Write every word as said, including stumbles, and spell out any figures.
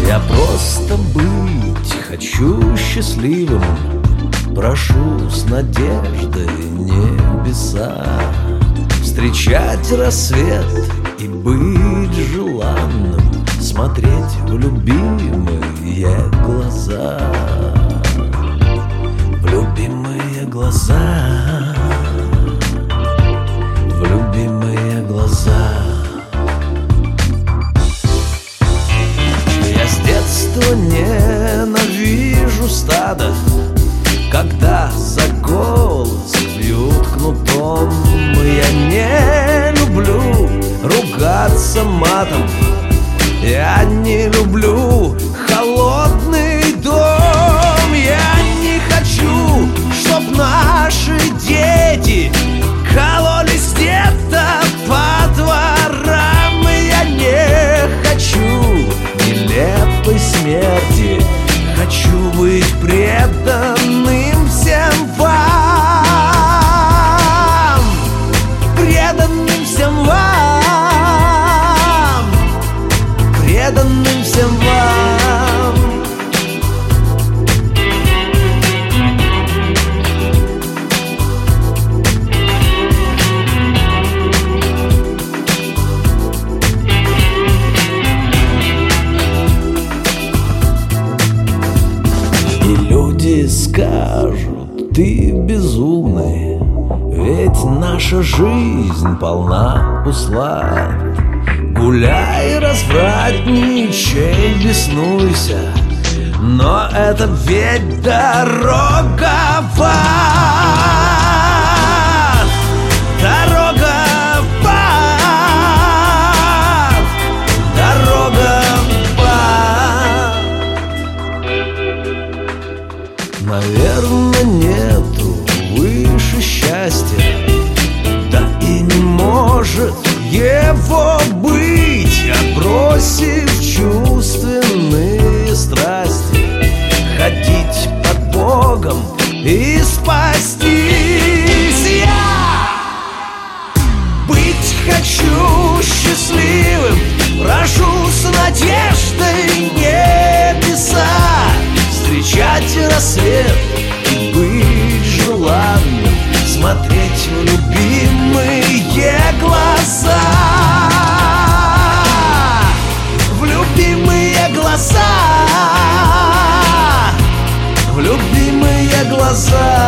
Я просто быть хочу счастливым, прошу с надеждой небеса, встречать рассвет и быть желанным, смотреть в любимые глаза, в любимые глаза, в любимые глаза. Я с детства ненавижу стадо, когда за голос бьют кнутом. Я не люблю ругаться матом, я не люблю холодный дом. Я не хочу, чтоб наши дети кололись где-то по дворам. Я не хочу нелепой смерти, хочу быть преданным всем вам, преданным всем вам, преданным всем вам. И люди скажут: ты безумный, ведь наша жизнь полна услад. Гуляй, развратничай, беснуйся, но это ведь дорога в ад, дорога в ад, дорога в ад. Наверное, нету выше счастья, да и не может его быть, отбросив чувственные страсти, ходить под Богом и спастись. Я быть хочу счастливым, прошу с надеждой небеса, встречать рассвет и быть желанным, смотреть в любимые глаза, в любимые глаза, в любимые глаза.